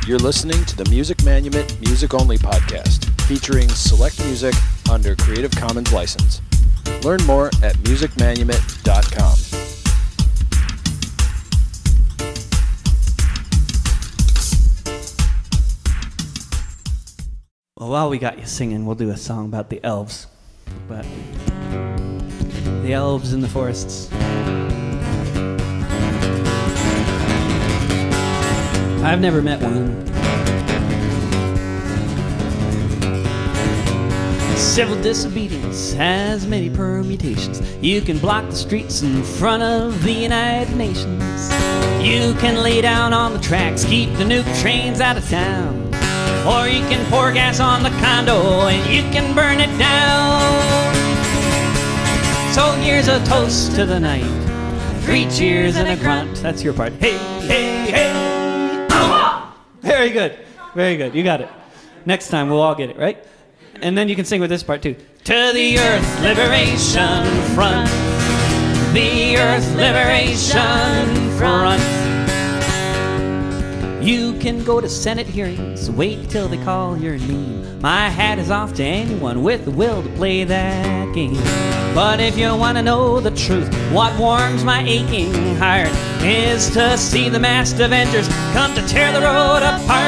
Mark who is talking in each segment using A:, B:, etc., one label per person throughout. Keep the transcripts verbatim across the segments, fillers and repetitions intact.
A: You're listening to the Music Manument Music Only podcast, featuring select music under Creative Commons license. Learn more at music manument dot com.
B: Well, while we got you singing, we'll do a song about the elves. But the elves in the forests. I've never met one. Civil disobedience has many permutations. You can block the streets in front of the United Nations. You can lay down on the tracks, keep the nuke trains out of town. Or you can pour gas on the condo and you can burn it down. So here's a toast to the night. Three cheers and a grunt. That's your part. Hey, hey, hey. Very good. Very good. You got it. Next time we'll all get it, right? And then you can sing with this part too. To the Earth Liberation Front. The Earth Liberation Front. You can go to Senate hearings, wait till they call your name. My hat is off to anyone with the will to play that game. But if you want to know the truth, what warms my aching heart is to see the masked Avengers come to tear the road apart.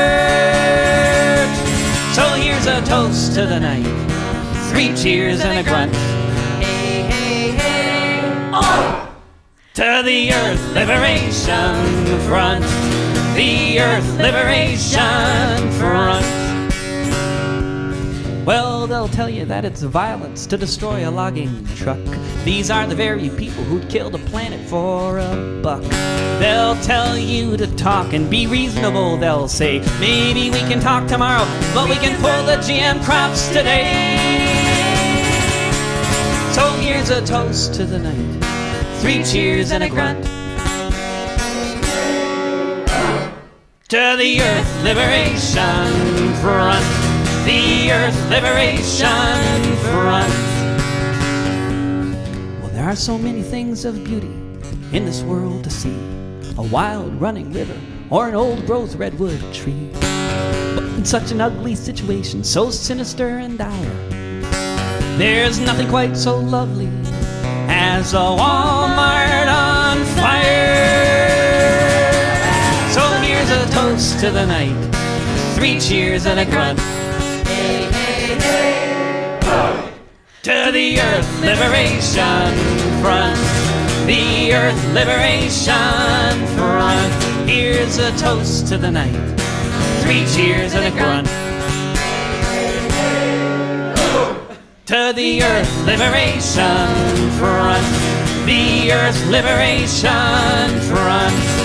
B: So here's a toast to the night, three cheers and a grunt. Hey, hey, hey, oh! To the Earth Liberation Front. The Earth Liberation Front. Well, they'll tell you that it's violence to destroy a logging truck. These are the very people who'd kill the planet for a buck. They'll tell you to talk and be reasonable, they'll say. Maybe we can talk tomorrow, but we can pull the G M crops today. So here's a toast to the night, three cheers and a grunt. To the Earth Liberation Front. The Earth Liberation Front. Well, there are so many things of beauty in this world to see. A wild running river or an old growth redwood tree. But in such an ugly situation, so sinister and dire, there's nothing quite so lovely as a Walmart on fire. So here's a toast to the night, three cheers and a grunt. Hey, hey, hey. Oh. To the Earth Liberation Front. The Earth Liberation Front. Here's a toast to the night, three cheers and a grunt. Hey, hey, oh. To the Earth Liberation Front. The Earth Liberation Front.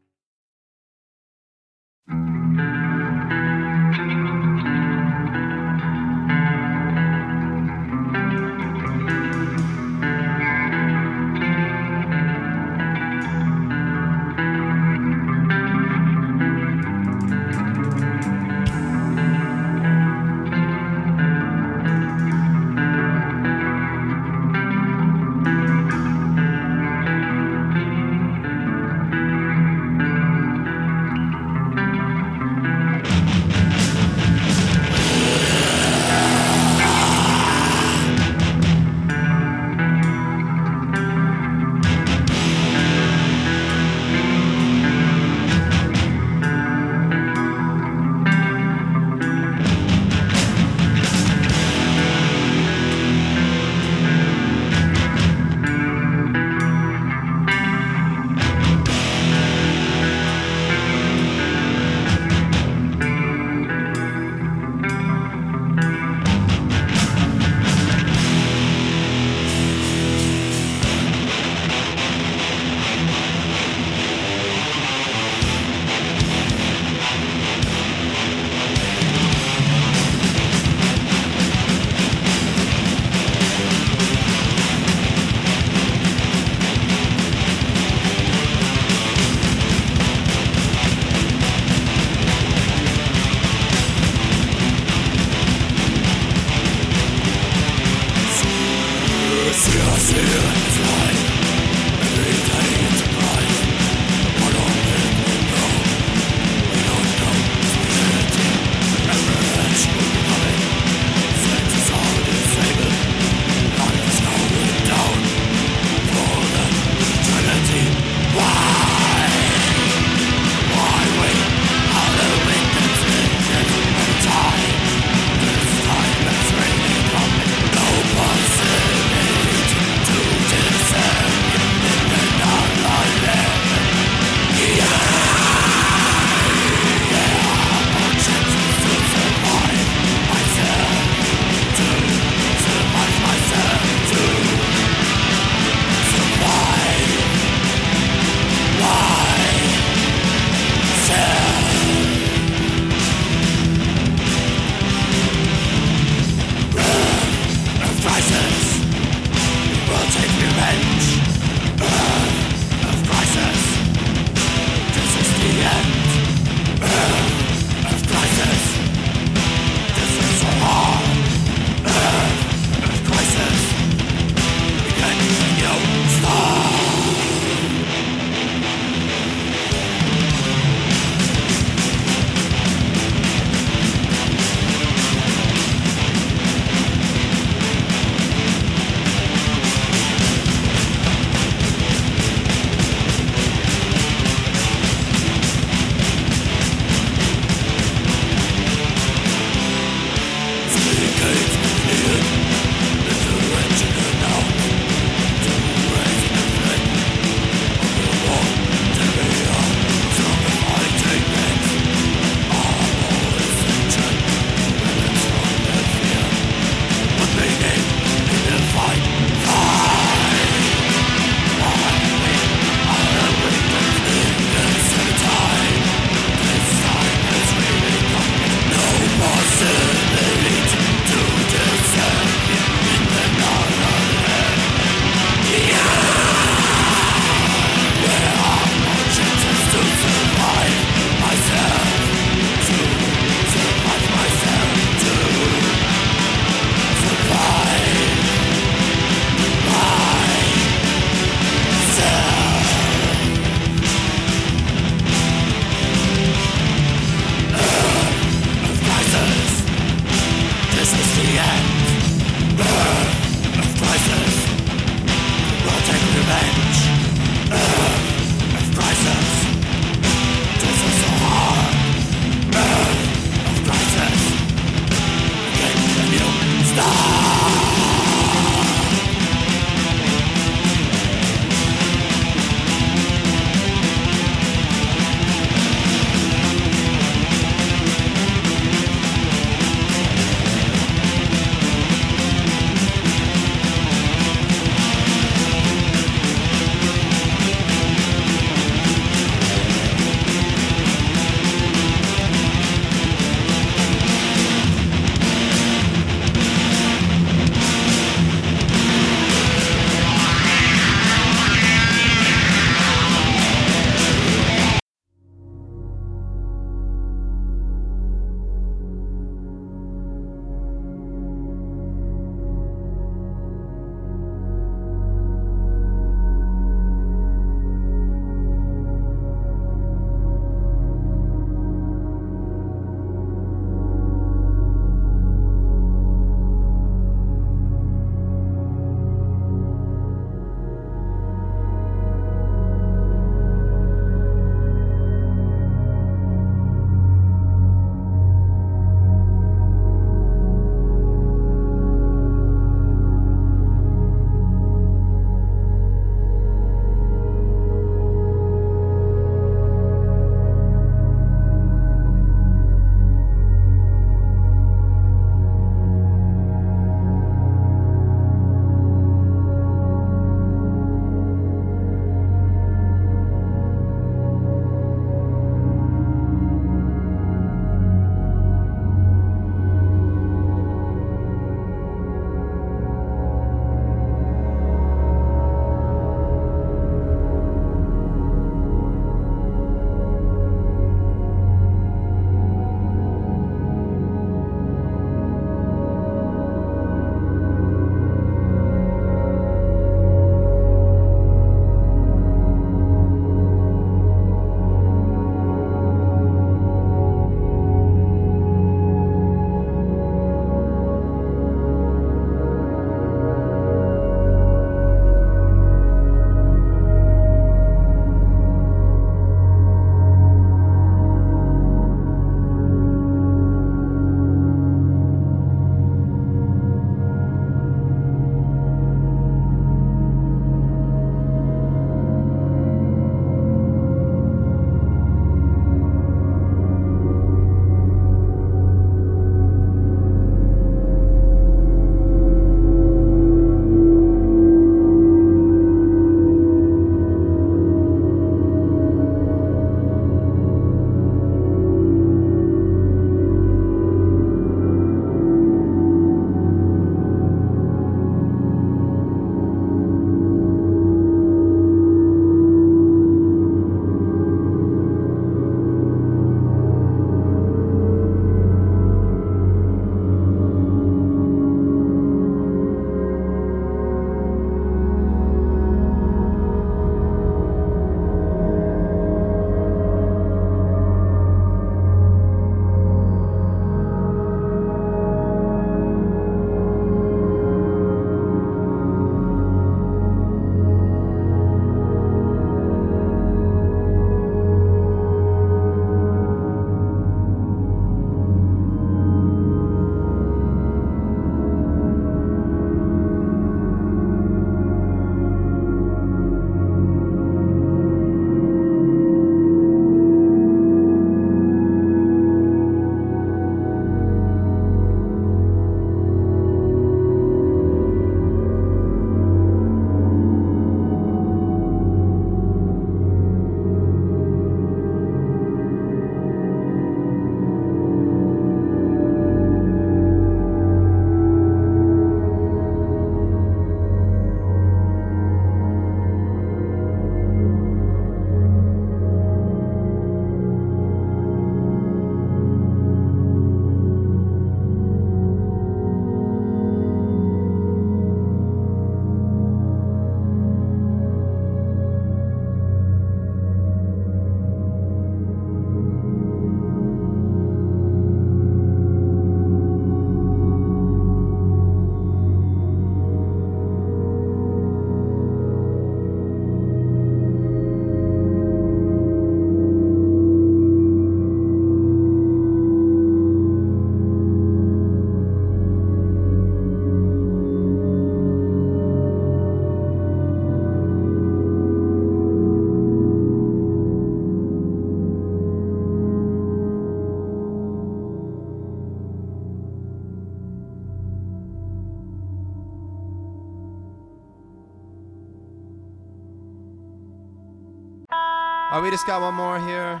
C: Oh, we just got one more here.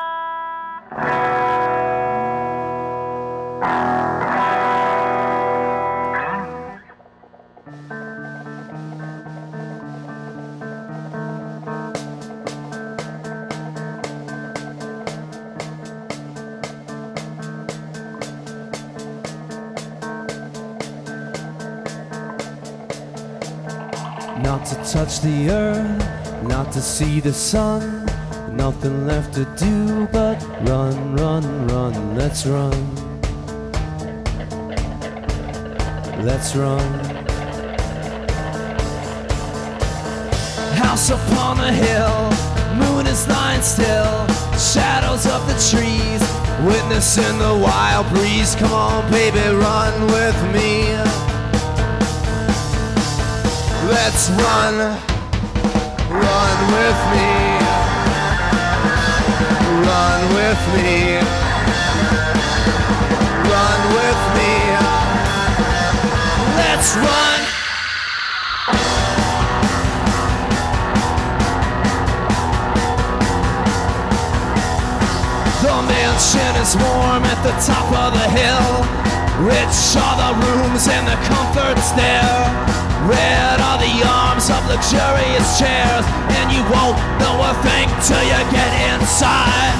D: Not to touch the earth, not to see the sun, nothing left to do but run, run, run, let's run. Let's run. House upon a hill, moon is lying still, shadows of the trees, witnessing the wild breeze. Come on baby, run with me. Let's run, run with me, run with me, run with me, let's run. The mansion is warm at the top of the hill, rich are the rooms and the comforts there. Red are the arms of luxurious chairs, and you won't know a thing till you get inside.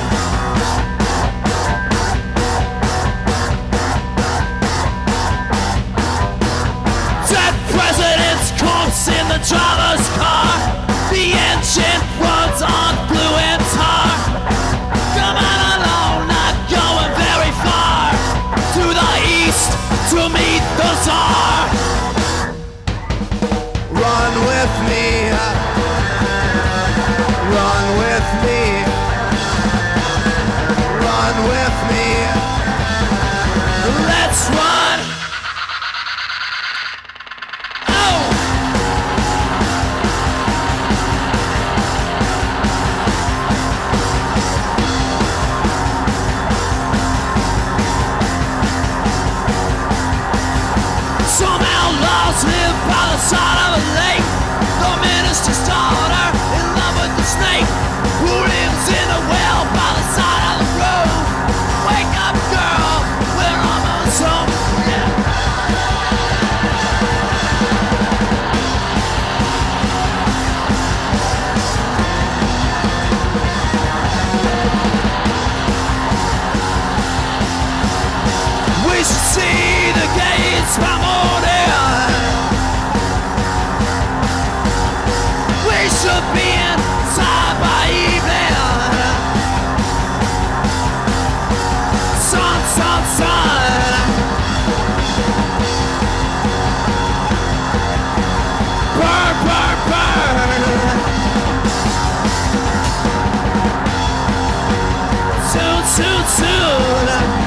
D: Dead president's corpse in the driver's car, the engine runs on glue and tar. Come on alone, not going very far, to the east to meet the Tsar. Run with me, run with me, run with me, let's run. Oh! Some outlaws live by the side of a lake. The minister's daughter in love with the snake, who lives in a well by the side of the road. Wake up, girl, we're almost home. Yeah. We should see the gates by morning. We should be inside by evening. Sun, sun, sun. Burn, burn, burn. Soon, soon, soon.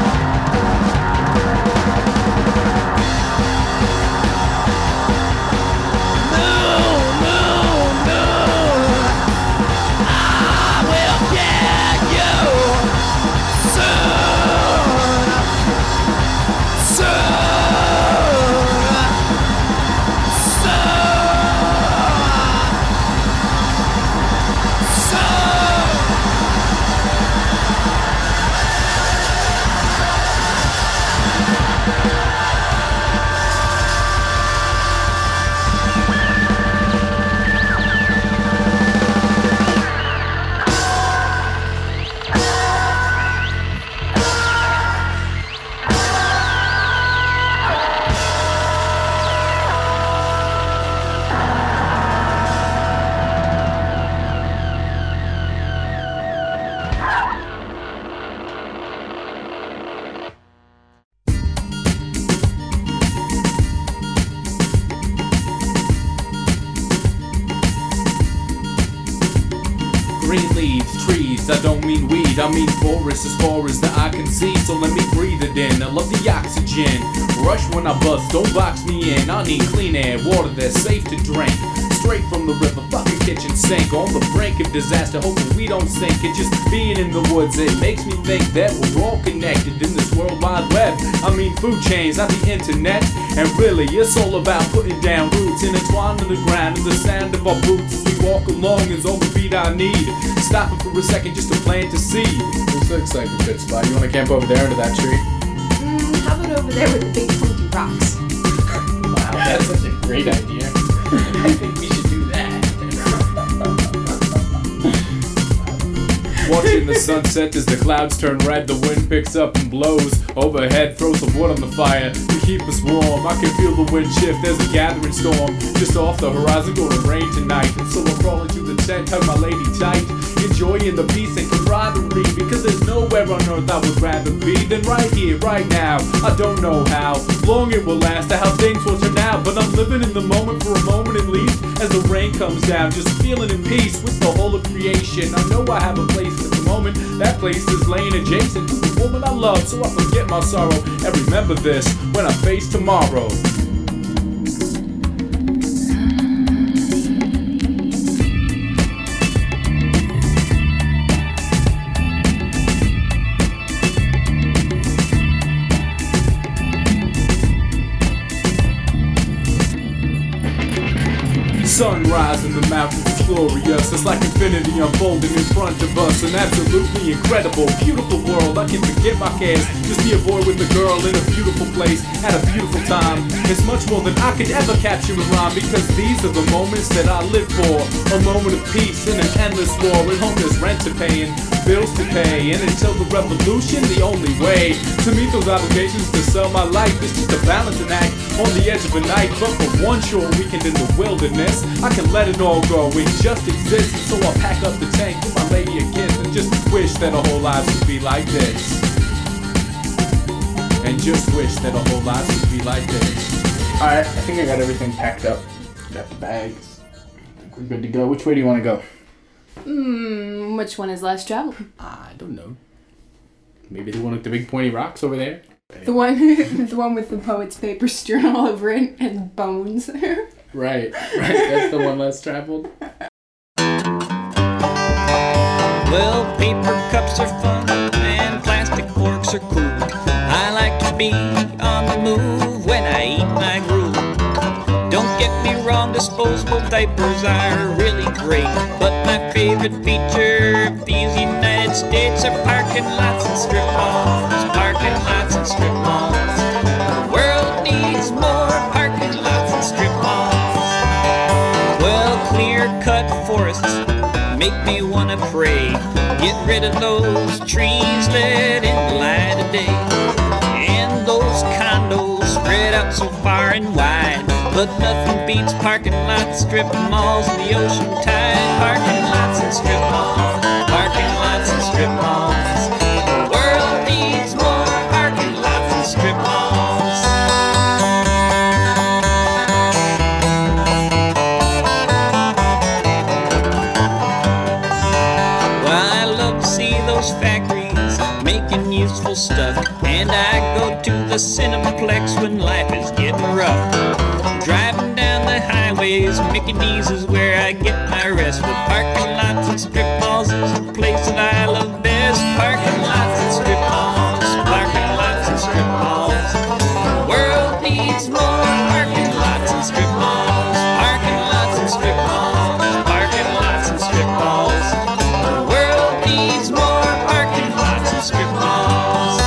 E: Green leaves, trees, I don't mean weed, I mean forest as far as the eye can see. So let me breathe it in, I love the oxygen. Rush when I bust, don't box me in. I need clean air, water that's safe to drink. straight from the river, fucking kitchen sink. On the brink of disaster, hoping we don't sink. And just being in the woods, it makes me think that we're all connected in this world wide web. I mean food chains, not the internet. And really, it's all about putting down roots, intertwined in the ground, and the sound of our boots as we walk along is all the beat I need. Stopping for a second just to plant a seed.
C: This looks like a good spot. You want to camp over there under that tree?
F: Mm, how about over there with the big pointy rocks?
C: Wow, that's such a great idea. I think we should do that.
E: Watching the sunset as the clouds turn red, the wind picks up and blows overhead, throw some wood on the fire to keep us warm. I can feel the wind shift, there's a gathering storm just off the horizon, gonna rain tonight. And so I'm crawling to the tent, hug my lady tight, enjoying the peace and camaraderie, because there's nowhere on earth I would rather be than right here, right now. I don't know how long it will last or how things will turn out, but I'm living in the moment for a moment at least, as the rain comes down, just feeling in peace with the whole of creation. I know I have a place at the moment, that place is laying adjacent to the woman I love, so I forget my sorrow and remember this when I face tomorrow. Sunrise in the mountains is glorious. It's like infinity unfolding in front of us. An absolutely incredible, beautiful world. I can forget my cares, just be a boy with a girl in a beautiful place at a beautiful time. It's much more than I could ever capture in rhyme, because these are the moments that I live for. A moment of peace in an endless war. At home there's rent to pay and bills to pay, and until the revolution, the only way to meet those obligations to sell my life is just a balancing act on the edge of a night. But for one short weekend in the wilderness, I can let it all go, it just exists. And so I pack up the tank, give my lady a kiss, and just wish that our whole lives would be like this. And just wish that our whole lives would be like this.
C: Alright, I think I got everything packed up. Got the bags. I think we're good to go. Which way do you want to go?
F: Hmm, which one is less traveled?
C: I don't know. Maybe the one with the big pointy rocks over there?
F: The one, the one with the poet's paper strewn all over it and bones.
C: Right, right. That's the one less traveled.
B: Well, paper cups are fun and plastic forks are cool. I like to be on the move when I eat my gruel. Don't get me wrong, disposable diapers are really great, but my favorite feature of these United States are parking lots and strip malls. Parking lots and strip malls. The world needs more parking lots and strip malls. Well, clear-cut forests make me wanna pray. Get rid of those trees, let in the light of day. And those condos spread out so far and wide, but nothing beats parking lots, strip malls, and the ocean tide. Parking lots and strip malls. Parking lots and strip malls. The world needs more parking lots and strip malls. Factories making useful stuff, and I go to the Cinemaplex when life is getting rough. Driving down the highways, Mickey D's is where I get my rest. With parking lots and strip malls is the place that I love best. Parking lots and strip malls, parking lots and strip malls. The world needs more parking lots and strip malls. Parking lots and strip malls, parking lots and strip malls. The world needs more strip malls.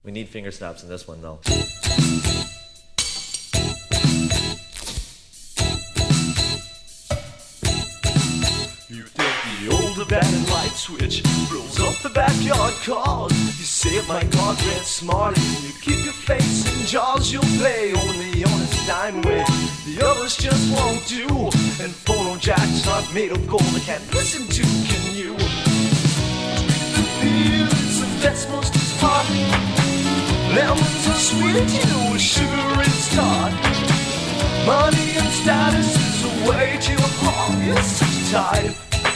G: We need finger snaps in this one, though.
D: You take the old abandoned light switch, rolls up the backyard cars. You save my card red smarty, you keep your face in jars. You'll play on the honest dime way, the others just won't do. And phono jacks not made of gold, I can't listen to, can you? The fields of Desmoster's heart, lemons are sweet, you know sugar is tart. Money and status is a way to your heart, you're such a type.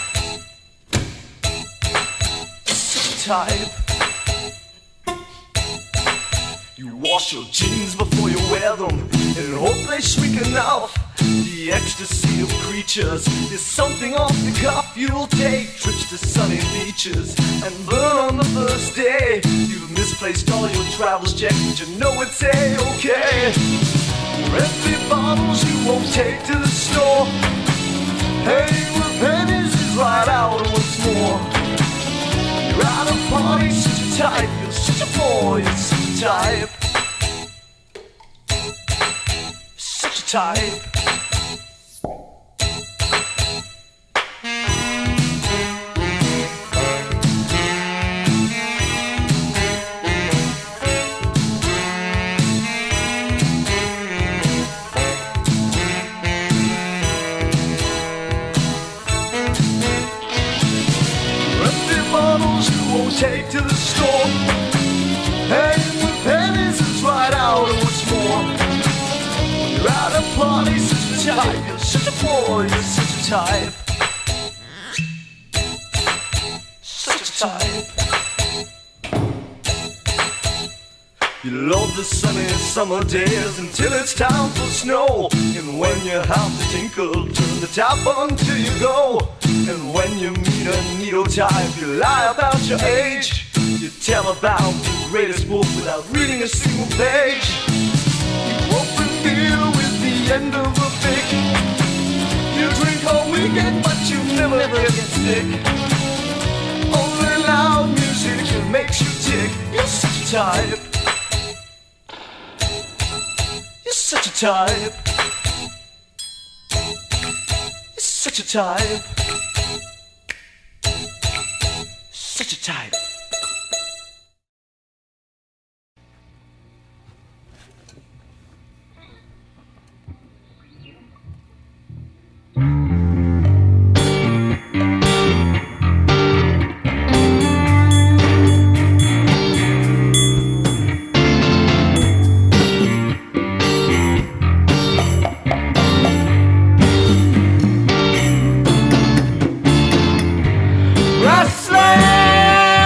D: Type. You wash your jeans before you wear them and hope they shrink enough. The ecstasy of creatures is something off the cuff. You'll take trips to sunny beaches and burn on the first day. You've misplaced all your travel's checks, but you know it's A-okay. Your empty bottles you won't take to the store. Hey, with pennies is right out once more. You're out of party, such a type. You're such a boy, you're such a type. Such a type. Take to the store, hang with pennies is right out and what's more. You're out of party, such a type. You're such a boy, you're such a type. Such a type. You love the sunny summer days until it's time for snow. And when you have to tinkle, turn the tap on till you go. And when you meet a needle type, you lie about your age. You tell about the greatest book without reading a single page. You open beer with the end of a pick. You drink all weekend, but you never, never get sick. Only loud music that makes you tick. You're such a type. You're such a type. You're such a type. Such a type. Wrestling!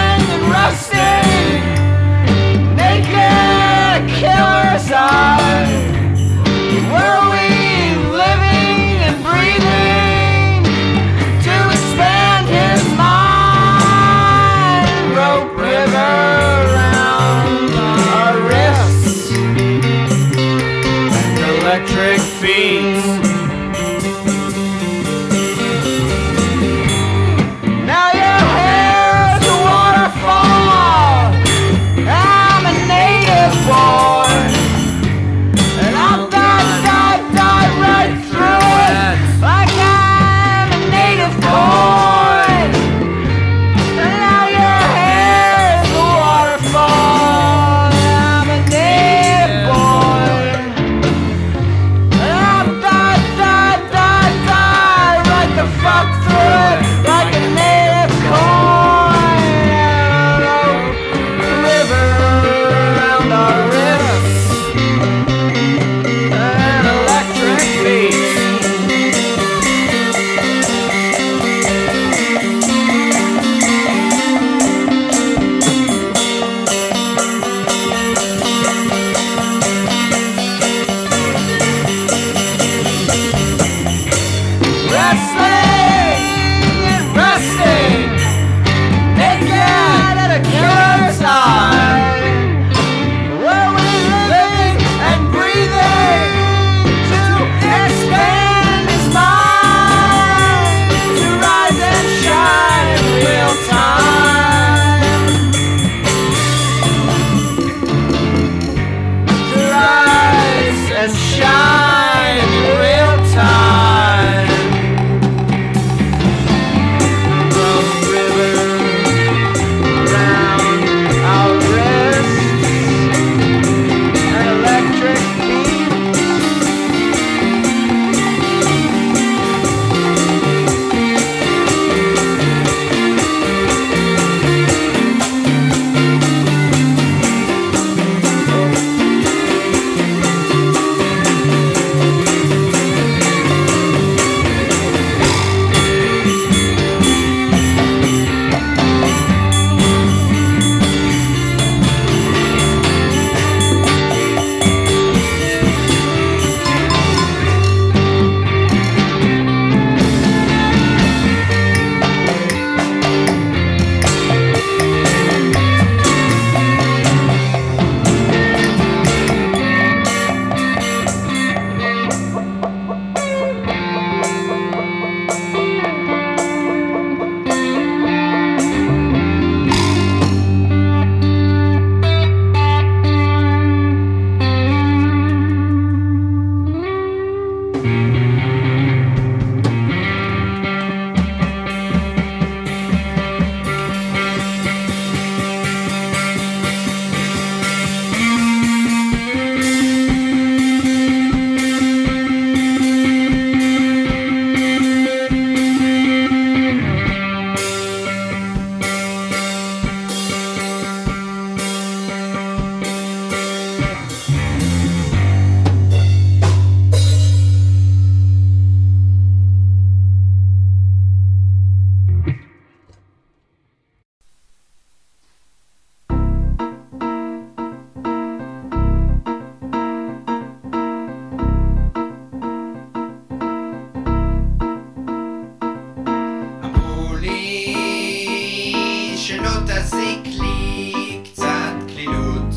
H: תזיק לי קצת כלילות.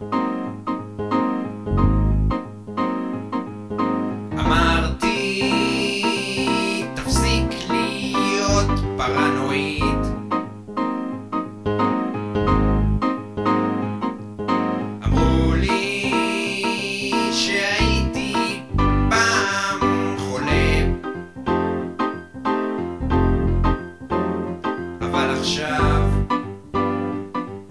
H: אמרתי תפסיק להיות פרנואיד. אמרו לי שהייתי פעם חולה, אבל עכשיו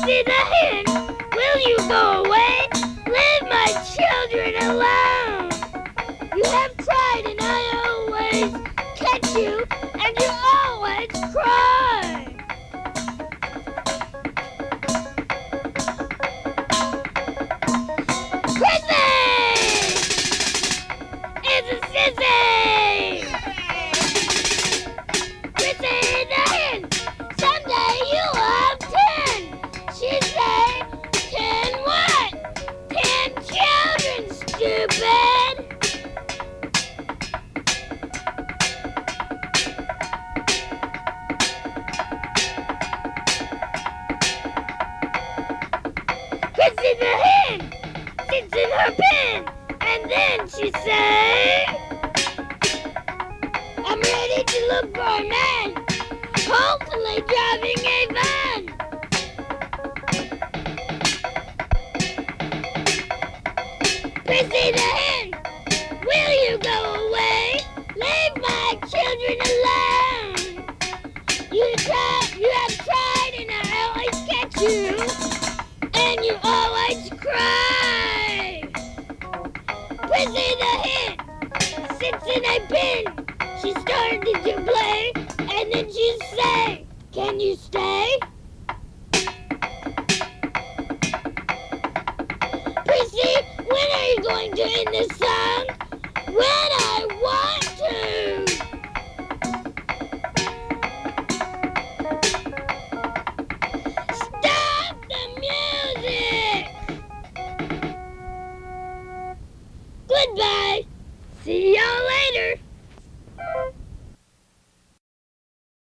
I: Prissy the hen, will you go away? Leave my children alone. You have tried and I always catch you, and you always cry. Prissy! It's a sissy! Prissy the hen, someday you'll have ten. She say, ten what? Ten children, stupid! Prissy the hen sits in her pen, and then she say, I'm ready to look for a man, hopefully driving a van. Prissy the hen, will you go away? Leave my children alone. You try, you have tried and I always catch you, and you always cry. Prissy the hen sits in a pen. She started to play, and then she say, can you stay? Prissy, when are you going to end this song? When I want to. Stop the music! Goodbye. See y'all later.